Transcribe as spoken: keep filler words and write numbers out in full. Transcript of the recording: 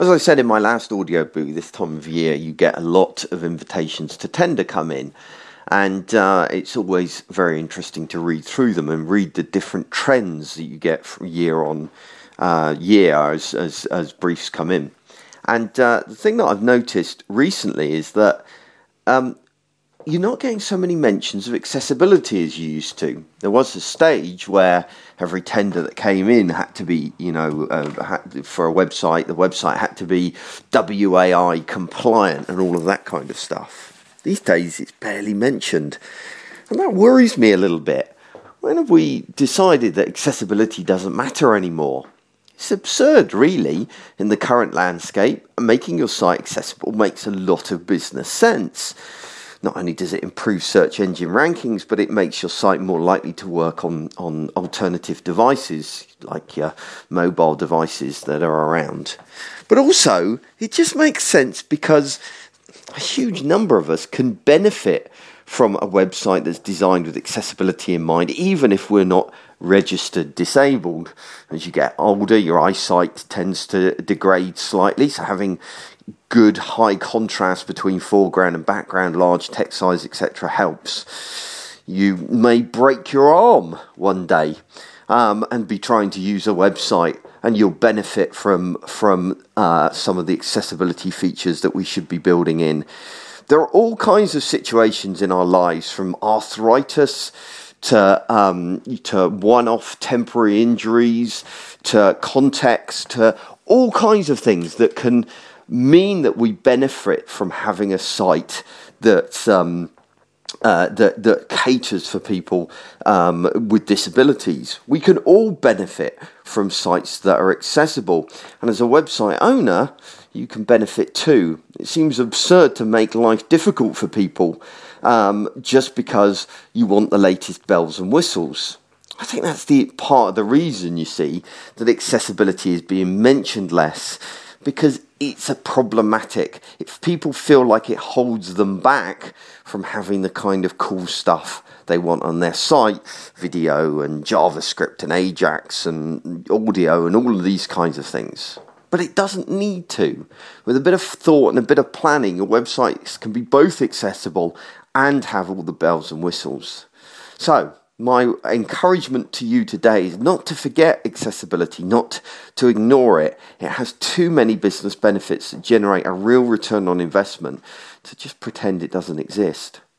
As I said in my last audio book, this time of year you get a lot of invitations to tender come in, and uh, it's always very interesting to read through them and read the different trends that you get from year on uh, year as, as, as briefs come in. And uh, the thing that I've noticed recently is that um, you're not getting so many mentions of accessibility as you used to. There was a stage where every tender that came in had to be, you know, uh, had, for a website, the website had to be W A I compliant and all of that kind of stuff. These days it's barely mentioned. And that worries me a little bit. When have we decided that accessibility doesn't matter anymore? It's absurd, really, in the current landscape. Making your site accessible makes a lot of business sense. Not only does it improve search engine rankings, but it makes your site more likely to work on, on alternative devices, like your mobile devices that are around. But also, it just makes sense because a huge number of us can benefit from a website that's designed with accessibility in mind, even if we're not registered disabled. As you get older, your eyesight tends to degrade slightly, so having good high contrast between foreground and background, large text size, et cetera helps. You may break your arm one day um, and be trying to use a website, and you'll benefit from from uh, some of the accessibility features that we should be building in. There are all kinds of situations in our lives, from arthritis to um, to one-off temporary injuries, to context, to all kinds of things that can mean that we benefit from having a site that um, uh, that that caters for people um, with disabilities. We can all benefit from sites that are accessible, and as a website owner, you can benefit too. It seems absurd to make life difficult for people um, just because you want the latest bells and whistles. I think that's the part of the reason, you see, that accessibility is being mentioned less, because it's a problematic. If people feel like it holds them back from having the kind of cool stuff they want on their site, video and JavaScript and Ajax and audio and all of these kinds of things. But it doesn't need to. With a bit of thought and a bit of planning, your websites can be both accessible and have all the bells and whistles. So, my encouragement to you today is not to forget accessibility, not to ignore it. It has too many business benefits that generate a real return on investment to just pretend it doesn't exist.